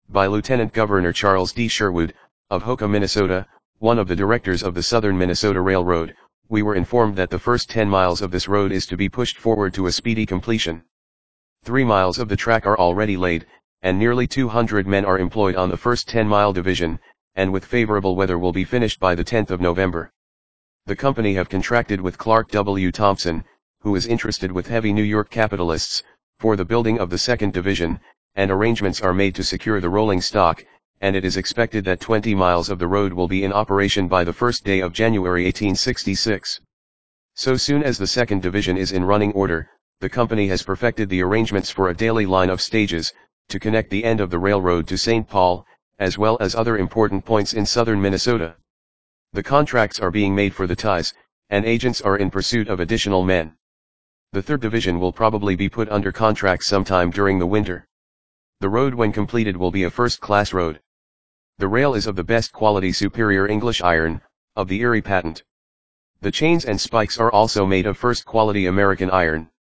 by Lieutenant Governor Charles D. Sherwood, of Hoka, Minnesota, one of the directors of the Southern Minnesota Railroad. We were informed that the first 10 miles of this road is to be pushed forward to a speedy completion. 3 miles of the track are already laid, and nearly 200 men are employed on the first 10-mile division, and with favorable weather will be finished by the 10th of November. The company have contracted with Clark W. Thompson, who is interested with heavy New York capitalists, for the building of the second division, and arrangements are made to secure the rolling stock, and it is expected that 20 miles of the road will be in operation by the first day of January 1866. So soon as the second division is in running order, the company has perfected the arrangements for a daily line of stages, to connect the end of the railroad to St. Paul, as well as other important points in southern Minnesota. The contracts are being made for the ties, and agents are in pursuit of additional men. The third division will probably be put under contract sometime during the winter. The road when completed will be a first-class road. The rail is of the best quality superior English iron, of the Erie patent. The chains and spikes are also made of first-quality American iron.